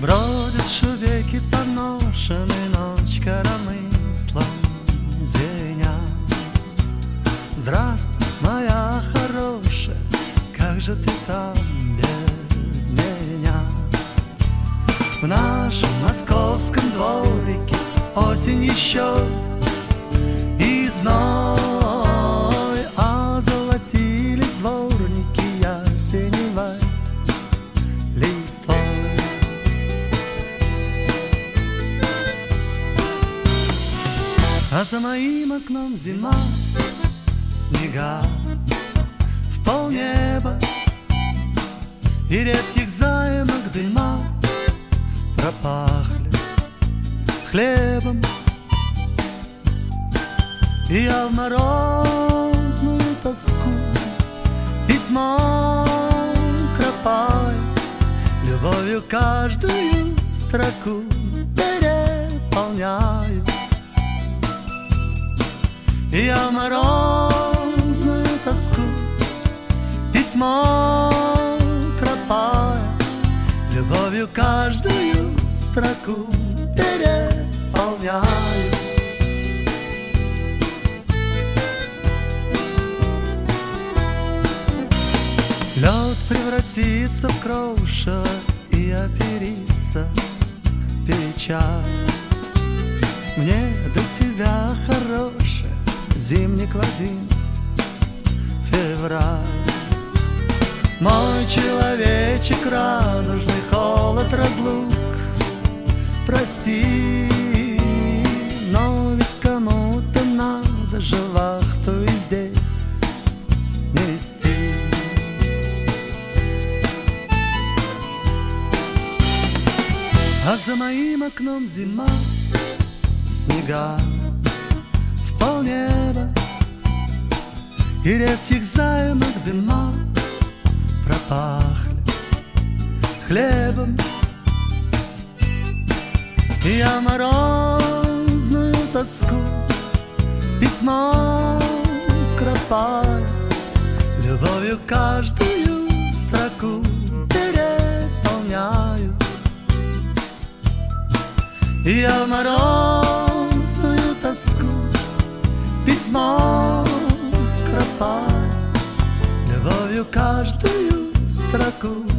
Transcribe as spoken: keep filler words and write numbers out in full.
Бродят шувеки поношены, ночь коромыслом звеня. Здравствуй, моя хорошая, как же ты там без меня? В нашем московском дворике осень еще и зной, а золотились дворники ясеневой листвой. А за моим окном зима, снега в полнеба и редких заимок дыма пропахли хлебом. И я в морозную тоску письмом кропаю, любовью каждую строку переполняю. И я в морозную тоску письмом кропаю, любовью каждую строку переполняю. Лед превратится в крошево и оперится печаль. Мне до тебя, хорошая, зимник в один февраль. Мой человечек радужный, холод разлук прости, но ведь кому-то надо же вахту и здесь нести. А за моим окном зима, снега в полнеба и редких заимок дыма пропахли хлебом. И я морозную тоску письмом кропаю, любовью каждую строку переполняю. И я морозную тоску письмом кропаю, любовью каждую строку